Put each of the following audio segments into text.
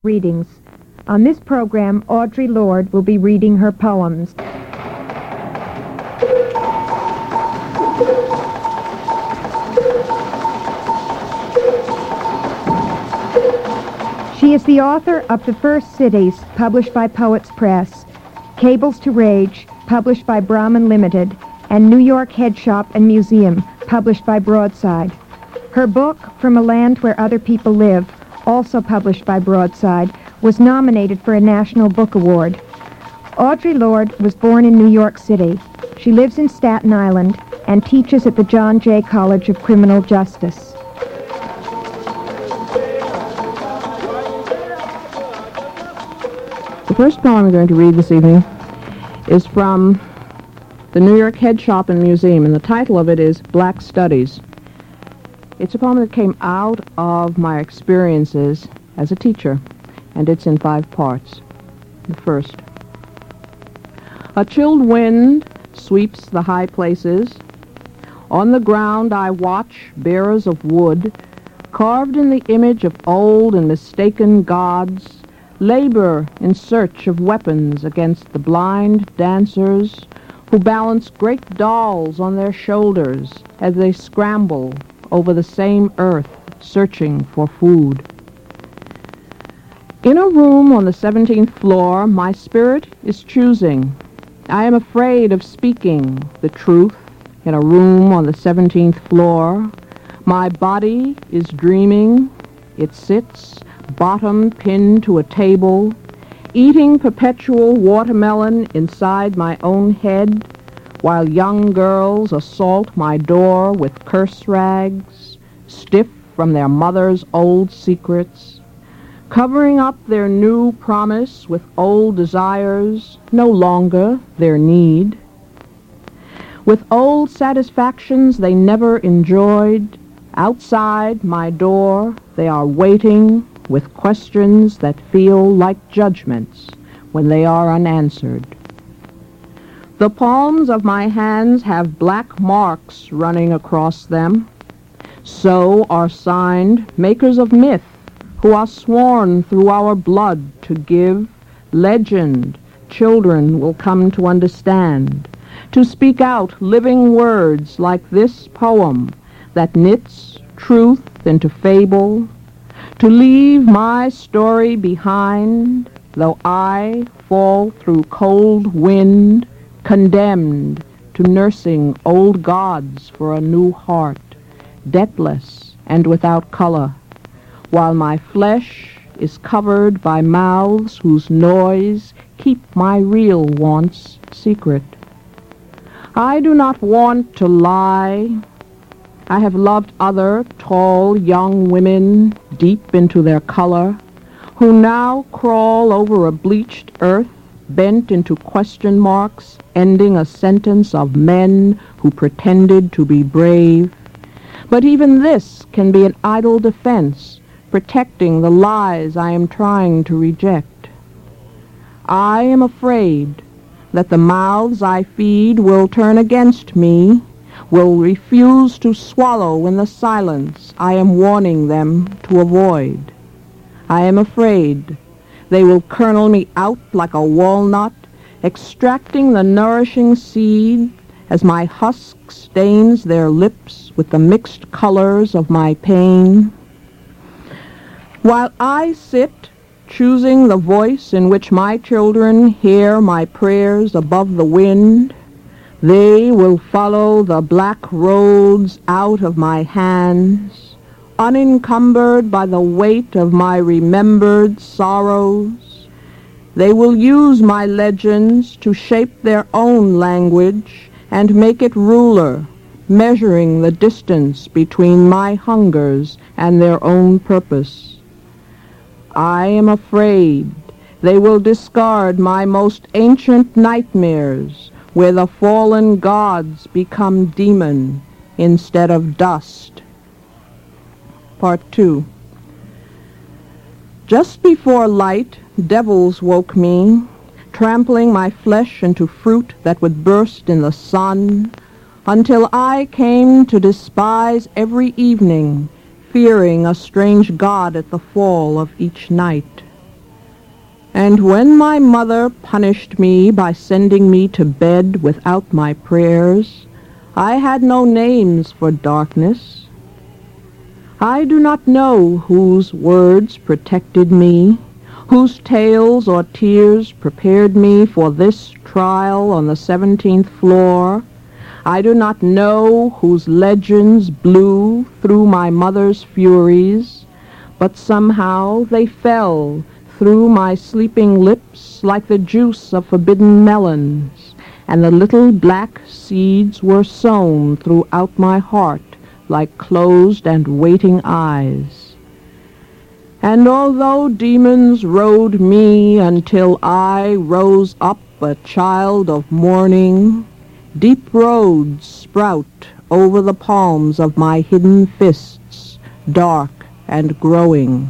Readings. On this program, Audre Lorde will be reading her poems. She is the author of The First Cities, published by Poets Press, Cables to Rage, published by Brahman Limited, and New York Head Shop and Museum, published by Broadside. Her book, From a Land Where Other People Live, also published by Broadside, was nominated for a National Book Award. Audre Lorde was born in New York City. She lives in Staten Island and teaches at the John Jay College of Criminal Justice. The first poem I'm going to read this evening is from the New York Head Shop and Museum, and the title of it is Black Studies. It's a poem that came out of my experiences as a teacher, and it's in 5 parts. The first. A chilled wind sweeps the high places. On the ground I watch bearers of wood, carved in the image of old and mistaken gods, labor in search of weapons against the blind dancers who balance great dolls on their shoulders as they scramble over the same earth, searching for food. In a room on the 17th floor, my spirit is choosing. I am afraid of speaking the truth in a room on the 17th floor. My body is dreaming. It sits, bottom pinned to a table, eating perpetual watermelon inside my own head, while young girls assault my door with curse rags, stiff from their mother's old secrets, covering up their new promise with old desires, no longer their need. With old satisfactions they never enjoyed, outside my door they are waiting with questions that feel like judgments when they are unanswered. The palms of my hands have black marks running across them. So are signed makers of myth, who are sworn through our blood to give legend children will come to understand, to speak out living words like this poem that knits truth into fable, to leave my story behind, though I fall through cold wind, condemned to nursing old gods for a new heart, debtless and without color, while my flesh is covered by mouths whose noise keep my real wants secret. I do not want to lie. I have loved other tall young women deep into their color, who now crawl over a bleached earth bent into question marks, ending a sentence of men who pretended to be brave. But even this can be an idle defense, protecting the lies I am trying to reject. I am afraid that the mouths I feed will turn against me, will refuse to swallow in the silence I am warning them to avoid. I am afraid they will kernel me out like a walnut, extracting the nourishing seed as my husk stains their lips with the mixed colors of my pain. While I sit, choosing the voice in which my children hear my prayers above the wind, they will follow the black roads out of my hands, unencumbered by the weight of my remembered sorrows. They will use my legends to shape their own language and make it ruler, measuring the distance between my hungers and their own purpose. I am afraid they will discard my most ancient nightmares, where the fallen gods become demon instead of dust. Part 2. Just before light, devils woke me, trampling my flesh into fruit that would burst in the sun, until I came to despise every evening, fearing a strange god at the fall of each night. And when my mother punished me by sending me to bed without my prayers, I had no names for darkness. I do not know whose words protected me, whose tales or tears prepared me for this trial on the 17th floor. I do not know whose legends blew through my mother's furies, but somehow they fell through my sleeping lips like the juice of forbidden melons, and the little black seeds were sown throughout my heart like closed and waiting eyes. And although demons rode me until I rose up a child of morning, deep roads sprout over the palms of my hidden fists, dark and growing.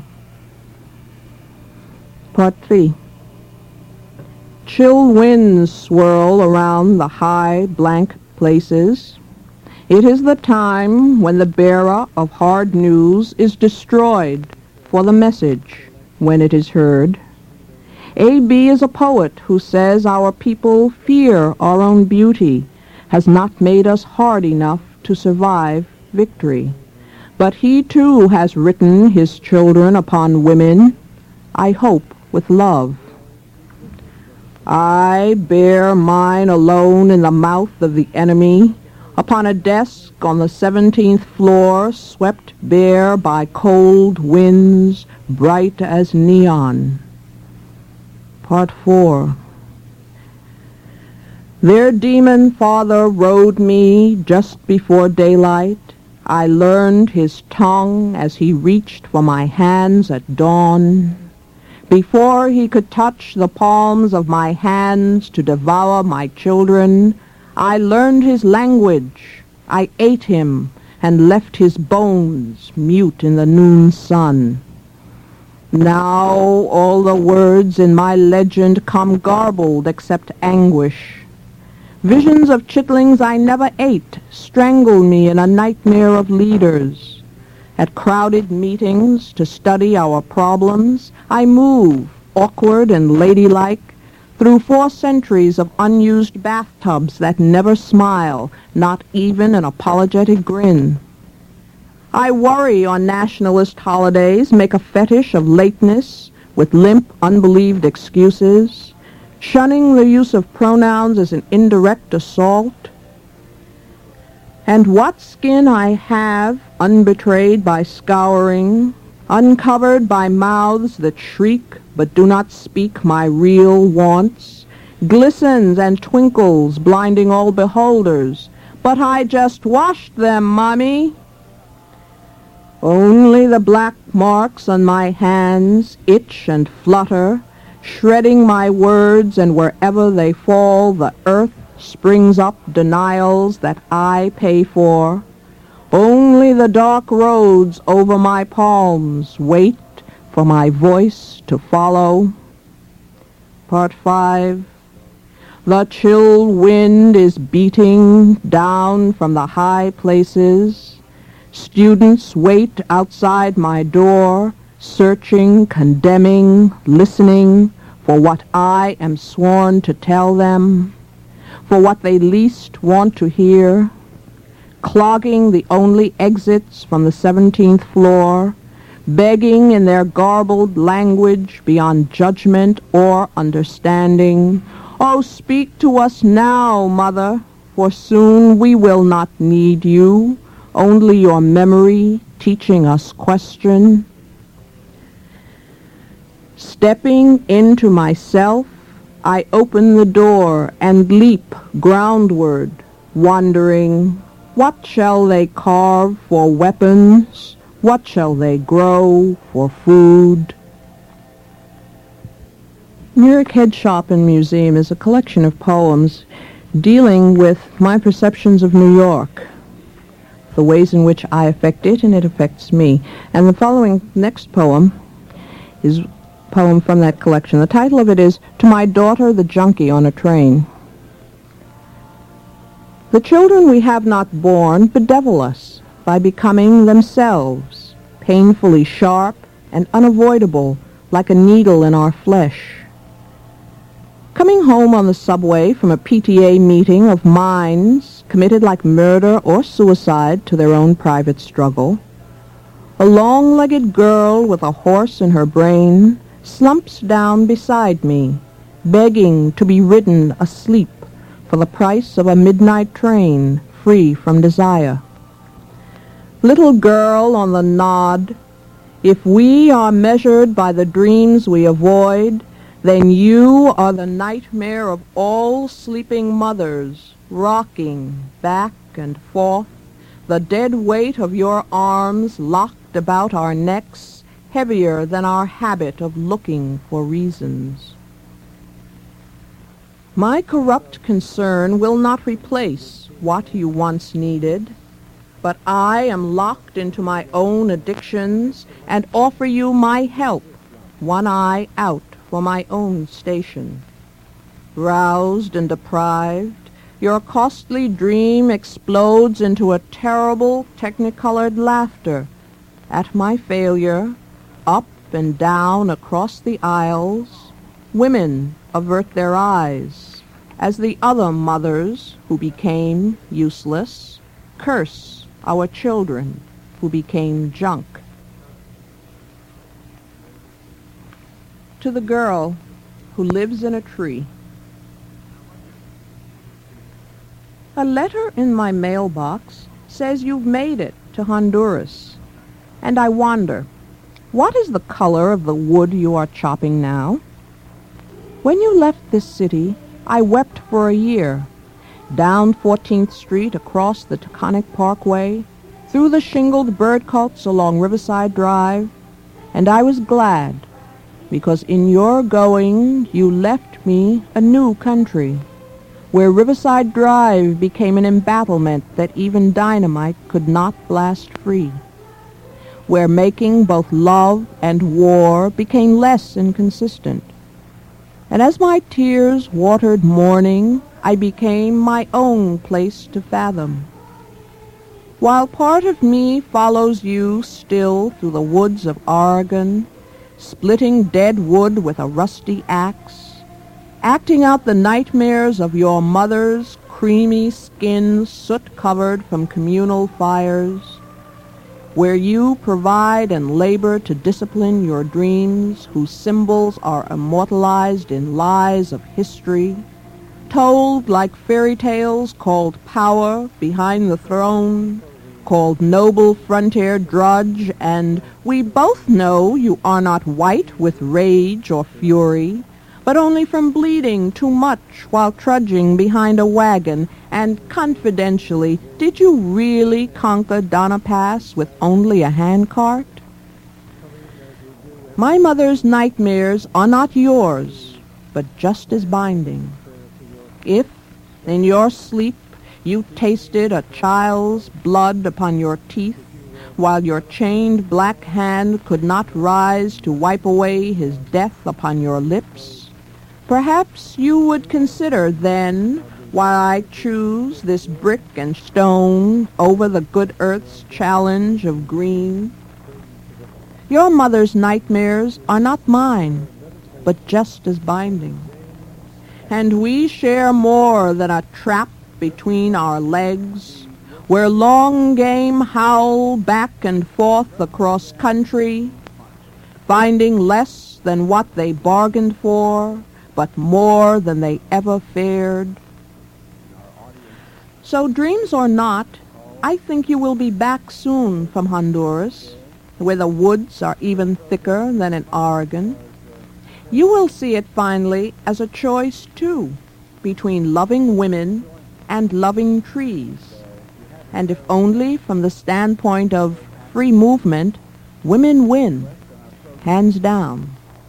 Part 3. Chill winds swirl around the high, blank places. It is the time when the bearer of hard news is destroyed for the message when it is heard. A.B. is a poet who says our people fear our own beauty has not made us hard enough to survive victory. But he too has written his children upon women, I hope with love. I bear mine alone in the mouth of the enemy, upon a desk on the 17th floor, swept bare by cold winds, bright as neon. Part 4. Their demon father rode me just before daylight. I learned his tongue as he reached for my hands at dawn. Before he could touch the palms of my hands to devour my children, I learned his language. I ate him and left his bones mute in the noon sun. Now all the words in my legend come garbled except anguish. Visions of chitlings I never ate strangle me in a nightmare of leaders. At crowded meetings to study our problems, I move, awkward and ladylike, through 4 centuries of unused bathtubs that never smile, not even an apologetic grin. I worry on nationalist holidays, make a fetish of lateness with limp, unbelieved excuses, shunning the use of pronouns as an indirect assault. And what skin I have, unbetrayed by scouring, uncovered by mouths that shriek but do not speak my real wants, glistens and twinkles, blinding all beholders. But I just washed them, Mommy. Only the black marks on my hands itch and flutter, shredding my words, and wherever they fall, the earth springs up denials that I pay for. Only the dark roads over my palms wait for my voice to follow. Part 5. The chill wind is beating down from the high places. Students wait outside my door, searching, condemning, listening for what I am sworn to tell them, for what they least want to hear, clogging the only exits from the 17th floor, begging in their garbled language beyond judgment or understanding, "Oh, speak to us now, Mother, for soon we will not need you, only your memory teaching us question." Stepping into myself, I open the door and leap groundward, wondering, what shall they carve for weapons? What shall they grow for food? Lyric Head Shop and Museum is a collection of poems dealing with my perceptions of New York, the ways in which I affect it and it affects me. And the following next poem is poem from that collection. The title of it is To My Daughter the Junkie on a Train. The children we have not born bedevil us by becoming themselves, painfully sharp and unavoidable, like a needle in our flesh. Coming home on the subway from a PTA meeting of minds committed like murder or suicide to their own private struggle, a long-legged girl with a horse in her brain slumps down beside me, begging to be ridden asleep for the price of a midnight train free from desire. Little girl on the nod, if we are measured by the dreams we avoid, then you are the nightmare of all sleeping mothers, rocking back and forth, the dead weight of your arms locked about our necks, heavier than our habit of looking for reasons. My corrupt concern will not replace what you once needed, but I am locked into my own addictions and offer you my help, one eye out for my own station. Roused and deprived, your costly dream explodes into a terrible technicolored laughter at my failure. Up and down across the aisles, women avert their eyes as the other mothers who became useless curse our children who became junk. To the girl who lives in a tree. A letter in my mailbox says you've made it to Honduras, and I wonder, what is the color of the wood you are chopping now? When you left this city, I wept for a year, down 14th Street, across the Taconic Parkway, through the shingled bird cults along Riverside Drive, and I was glad, because in your going you left me a new country, where Riverside Drive became an embattlement that even dynamite could not blast free, where making both love and war became less inconsistent. And as my tears watered morning, I became my own place to fathom. While part of me follows you still through the woods of Oregon, splitting dead wood with a rusty axe, acting out the nightmares of your mother's creamy skin soot-covered from communal fires, where you provide and labor to discipline your dreams whose symbols are immortalized in lies of history, told like fairy tales, called power behind the throne, called noble frontier drudge, and we both know you are not white with rage or fury, but only from bleeding too much while trudging behind a wagon. And confidentially, did you really conquer Donna Pass with only a handcart? My mother's nightmares are not yours, but just as binding. If, in your sleep, you tasted a child's blood upon your teeth, while your chained black hand could not rise to wipe away his death upon your lips, perhaps you would consider then, while I choose this brick and stone over the good earth's challenge of green. Your mother's nightmares are not mine, but just as binding. And we share more than a trap between our legs, where long game howl back and forth across country, finding less than what they bargained for, but more than they ever feared. So dreams or not, I think you will be back soon from Honduras, where the woods are even thicker than in Oregon. You will see it finally as a choice, too, between loving women and loving trees. And if only from the standpoint of free movement, women win, hands down.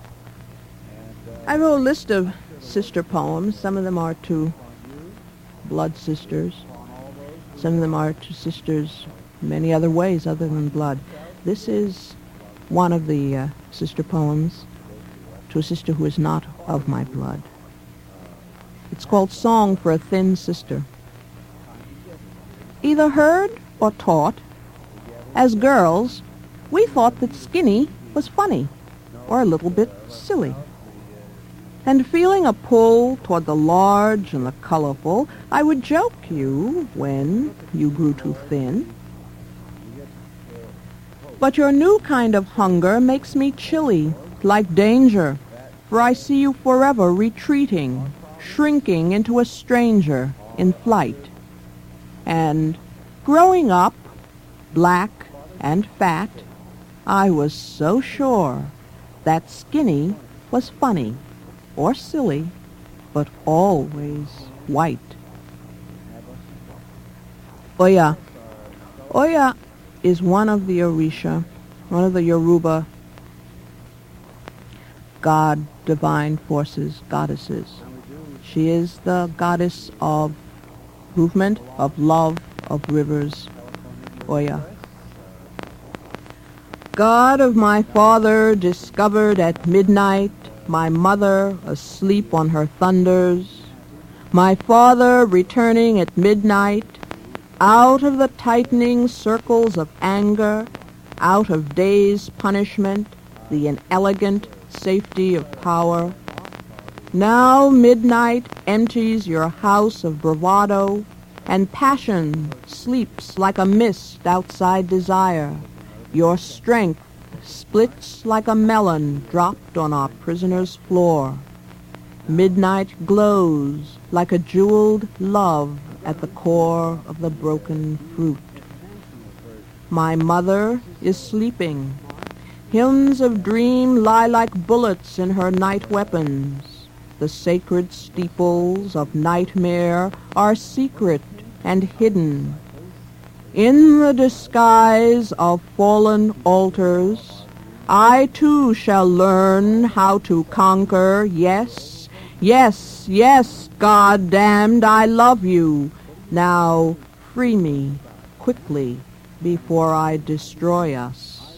I wrote a list of sister poems. Some of them are to blood sisters. Some of them are to sisters many other ways other than blood. This is one of the sister poems to a sister who is not of my blood. It's called Song for a Thin Sister. Either heard or taught, as girls, we thought that skinny was funny or a little bit silly. And feeling a pull toward the large and the colorful, I would joke you when you grew too thin. But your new kind of hunger makes me chilly, like danger, for I see you forever retreating, shrinking into a stranger in flight. And growing up, black and fat, I was so sure that skinny was funny or silly, but always white. Oya. Oya is one of the Orisha, one of the Yoruba god, divine forces, goddesses. She is the goddess of movement, of love, of rivers, Oya. God of my father, discovered at midnight, my mother asleep on her thunders, my father returning at midnight, out of the tightening circles of anger, out of day's punishment, the inelegant safety of power. Now midnight empties your house of bravado, and passion sleeps like a mist outside desire. Your strength splits like a melon dropped on our prisoner's floor. Midnight glows like a jeweled love at the core of the broken fruit. My mother is sleeping. Hymns of dream lie like bullets in her night weapons. The sacred steeples of nightmare are secret and hidden. In the disguise of fallen altars, I too shall learn how to conquer. Yes, yes, yes, God damned, I love you. Now free me quickly before I destroy us.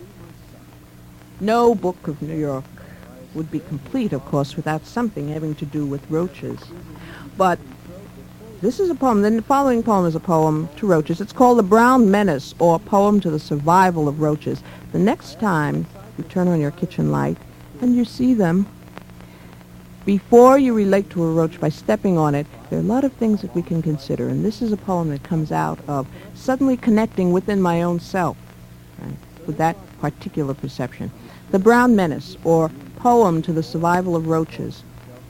No book of New York would be complete, of course, without something having to do with roaches. But this is a poem. The following poem is a poem to roaches. It's called The Brown Menace, or Poem to the Survival of Roaches. The next time you turn on your kitchen light and you see them, before you relate to a roach by stepping on it, there are a lot of things that we can consider. And this is a poem that comes out of suddenly connecting within my own self, right, with that particular perception. The Brown Menace, or Poem to the Survival of Roaches.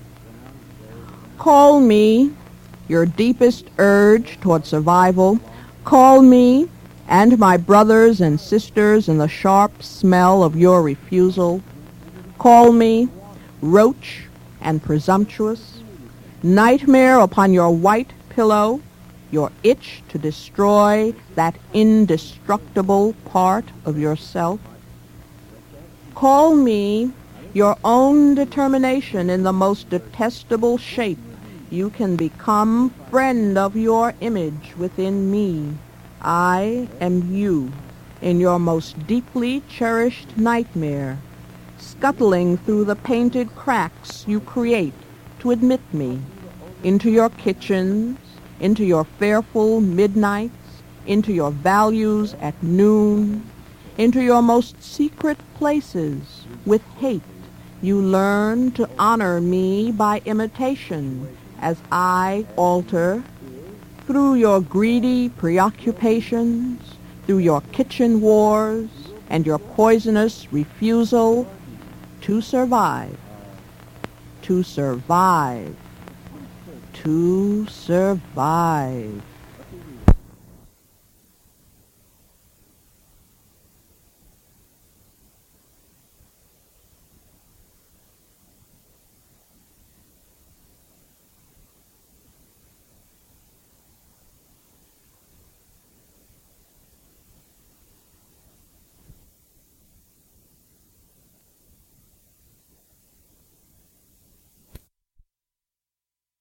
Call me your deepest urge toward survival. Call me and my brothers and sisters in the sharp smell of your refusal. Call me roach and presumptuous, nightmare upon your white pillow, your itch to destroy that indestructible part of yourself. Call me your own determination in the most detestable shape you can become, friend of your image within me. I am you in your most deeply cherished nightmare, scuttling through the painted cracks you create to admit me, into your kitchens, into your fearful midnights, into your values at noon, into your most secret places. With hate you learn to honor me by imitation, as I alter, through your greedy preoccupations, through your kitchen wars, and your poisonous refusal to survive, to survive, to survive.